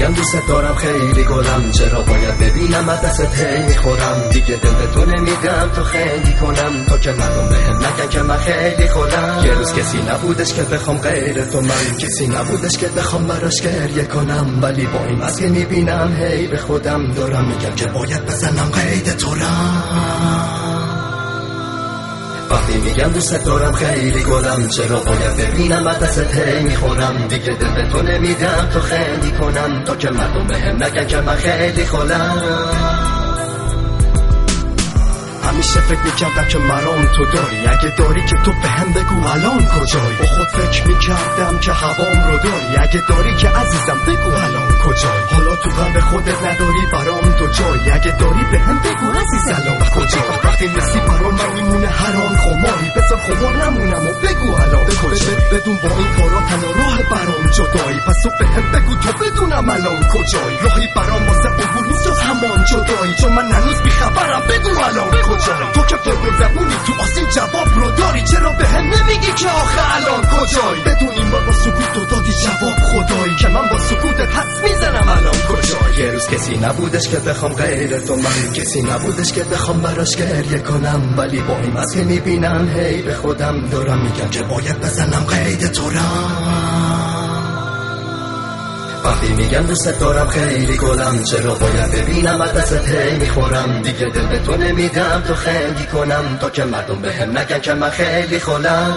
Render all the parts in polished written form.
میگن دوست دارم خیلی گلم، چرا باید ببینم از دستت هی میخورم. دیگه دل به تو نمیدم تو خیلی کنم، تا که مردم بهم نگن که من خیلی خودم. یه روز کسی نبودش که بخوام غیر تو، من کسی نبودش که بخوام براش گریه کنم. ولی با این وضع که میبینم هی به خودم دارم میگم که باید بزنم قید تو رم. وقتی میگم دوست دارم خیلی گلم، چرا باید ببینم از دستت هی میخورم. دیگه دل به تو نمیدم تو خیلی کنم، تا که مردم بهم نگن که من خیلی خودم. همیشه فکر میکردم که مرام تو داری، اگه داری که تو بهم بگو الان کجایی. با خود فکر میکردم که هوام رو داری، اگه داری که عزیزم بگو الان کجایی. حالا تو قلب خودت نداری برام تو جایی، اگه داری بهم بگو عزیز الان کجایی. وقتی نیستی برام من میمونه هران خماری، بذار خمار نمونم و بگو الان کجایی. بدون با این کارا تنها راه برام جدایی، پس تو بهم بگو تو بدونم الان کجایی. راهی برام واسه عبور نیست جز همان جدایی، چون من هنوز بیخبرم بگو الان کجایی. تو که پر زبونی تو آسین جواب رو داری، چرا بهم نمیگی که آخه الان کجایی. بدون این بار با سکوت تو دادی جواب خدایی، که من با سکوتت حدس میزنم الان کجایی. یه روز کسی نبودش که بخوام غیر تو، من کسی نبودش که بخوام براش گریه کنم. ولی با این وضع که میبینم هی به خودم دارم میگم که باید بزنم قید تو رم. وقتی میگم دوست دارم خیلی گلم، چرا باید ببینم از دستت هی میخورم. دیگه دل به تو نمیدم تو خیلی کنم، تا که مردم بهم نگن که من خیلی خودم.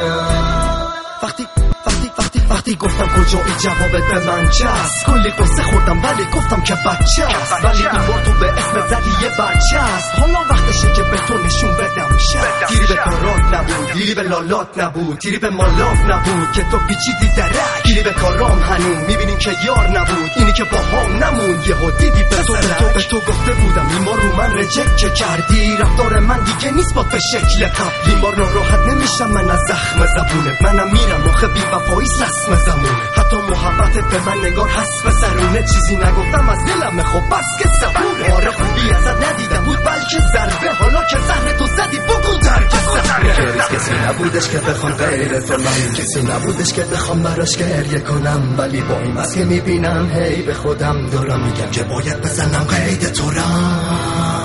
وقتی گفتم کجایی جوابت به من چست، کلی قصه خوردم ولی گفتم که بچه است. ولی این بار تو به اسم زدی یه بچه است. حالا وقتشه که به تو نشون بدم شست. تیری به کارات نبود، تیری به لالات نبود، تیری به مالاف نبود که تو پیچیدی درک. تیری به کارام هنوز میبینیم که یار نبود، اینی که با هم نمون یهو دیدی به تو به تو گفته بودم این بار رو من ریجکت که کردی. رفتار من دیگه نیست با به شکل قبل. این بار ناراحت نمیشم من از زخم زبونت، منم میرم آخه بی وفاییست رسم زمونه. حتی محبتت به من نگار هست به سرونه، چیزی نگفتم از دلم خب بس که صبوره. آره خوبی ازت ندیدم بود بلکه ضربه، حالا که زهر تو زدی بگو درک سفره. کسی نبودش که بخوام غیر تو، من کسی نبودش که بخوام براش گریه کنم. ولی با این وضع که میبینم هی به خودم دارم میگم که باید بزنم قید تو رم.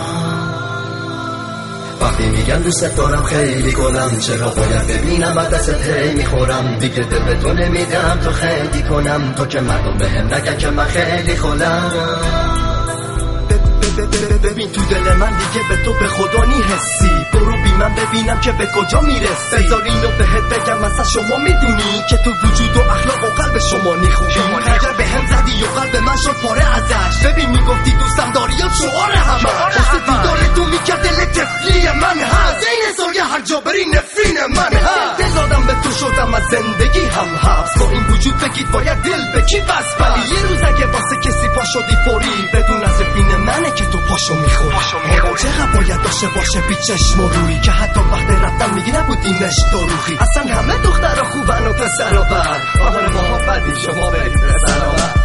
وقتی میگم دوست دارم خیلی گلم، چرا باید ببینم از دستت هی میخورم. دیگه دل به تو نمیدم تو خیلی کنم، تا که مردم بهم نگن که من خیلی خودم. ببین تو دل من دیگه به تو به خدا نی حسی، برو بی من ببینم که به کجا میرسی. بذار اینو بهت بگم مثلا شما میدونی که تو وجود و اخلاق و قلب شما نیخونی. خجر به هم زدی و قلب من شد پاره ازش. ببین میگفتی دوستم داری یا شعار همه واسه دیدار تو میکرد دل تفلی من هست. این سایه هر جا بری نفرین من هست. دل دادم به تو شدم از زندگی هم هست. با این وجود بگید باید دل بکی بس. ولی یه روز اگه واسه کسی پا شدی فوری، بدون از بین منه که تو پاشو میخوری. چقدر باید داشته باشه بی چشم و روی، که حتی وقت رفتن میگی نبودینش دروغی. اصلا همه دخترها خوبن و پسرها بد، آره ما بدی شما برید به سلامت.